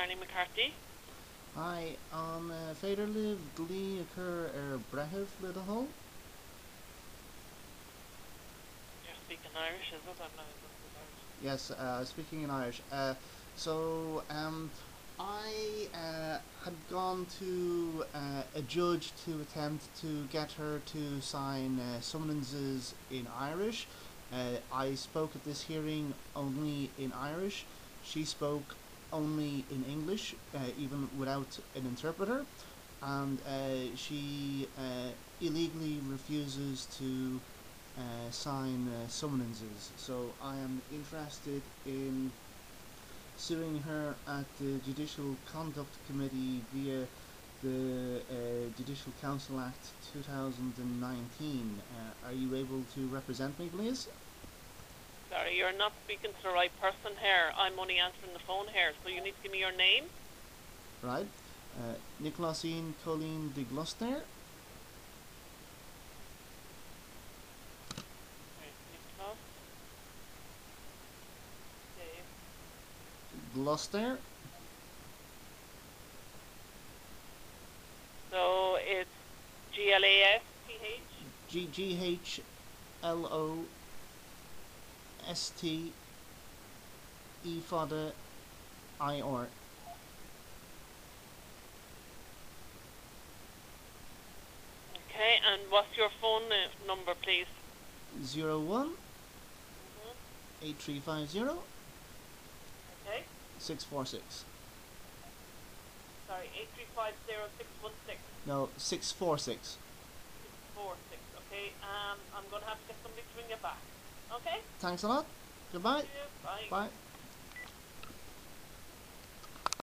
Marlene McCarthy. Hi, an féidir libh glí occur bretheh le a hol? You're speaking Irish, is it? I'm not Irish. Yes, speaking in Irish. I had gone to a judge to attempt to get her to sign summonses in Irish. I spoke at this hearing only in Irish. She spoke only in English, even without an interpreter, and she illegally refuses to sign summonses. So I am interested in suing her at the Judicial Conduct Committee via the Judicial Council Act 2019. Are you able to represent me, please? Sorry, you're not speaking to the right person here. I'm only answering the phone here, so you need to give me your name. Right. Nicolásine Colleen de Gloucester. Nicholas. Dave. Gloucester. So it's Glasth. Ghlostr. Fada IR. Okay, and what's your phone number, please? 01 8350 Okay. 646. Sorry, 8350616. No, 646. 646. Okay. I'm gonna have to get somebody to ring you back. Okay. Thanks a lot. Goodbye. See you. Bye. Bye.